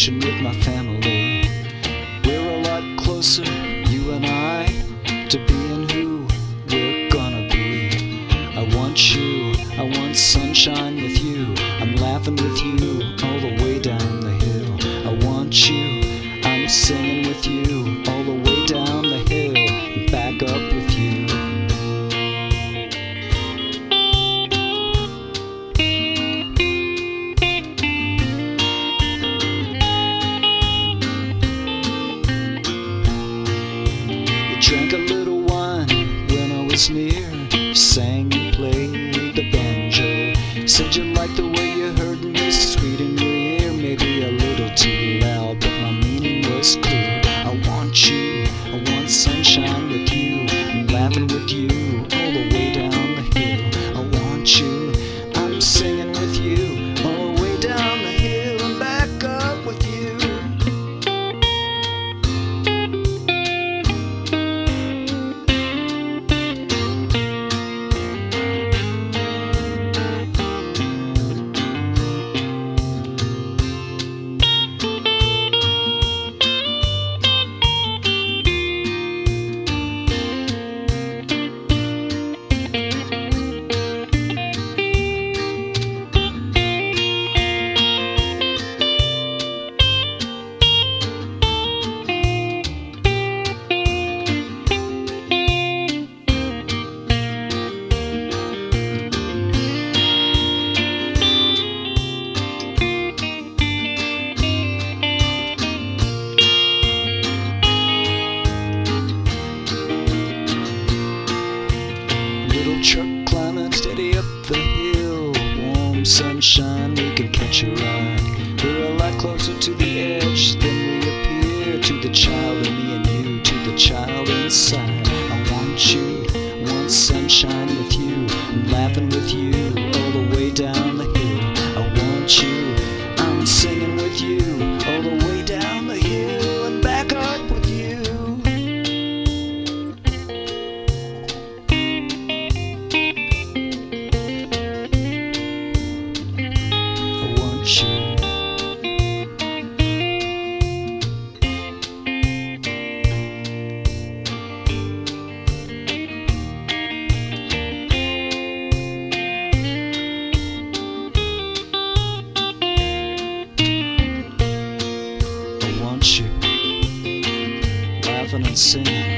vacation with my family. We're a lot closer, you and I, to being who we're gonna be. I want you, I want sunshine with you. I'm laughing with you all the way down the hill. I want you, I'm singing with you all the way down the hill and back up with you. Drank a little wine when I was near. You sang and played the banjo. Said you liked the way you heard me, sweet in your ear. Maybe a little too loud, but my meaning was clear. I want you, I want sunshine with you. I'm laughing with you all the way down the hill. I want you, I'm singing with you all the way down the hill and back up with you. Truck climbing steady up the hill. Warm sunshine, we can catch a ride. We're a lot closer to the edge than we appear. To the child in me and you, to the child inside. I want you, I want sunshine with you. I'm laughing with you all the way down the hill. I want you, I'm singing with you all the way down the hill and back up with you. I want you, laughing and singing